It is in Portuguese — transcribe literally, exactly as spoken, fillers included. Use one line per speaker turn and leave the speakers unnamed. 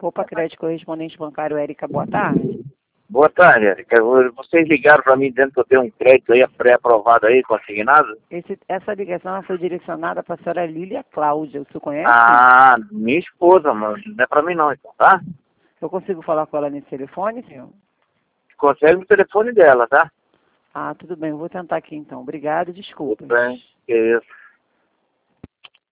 Poupa Crédito Correspondente Bancário, Érica, boa tarde.
Boa tarde, Érica. Vocês ligaram para mim dizendo que eu tenho um crédito aí pré-aprovado aí, consignado?
Esse, essa ligação foi direcionada para a senhora Lília Cláudia, você conhece?
Ah, minha esposa, mano. Não é para mim não, então, tá?
Eu consigo falar com ela nesse telefone, senhor?
Consegue o telefone dela, tá?
Ah, tudo bem, eu vou tentar aqui então. Obrigado e desculpa.
Tudo bem, que isso.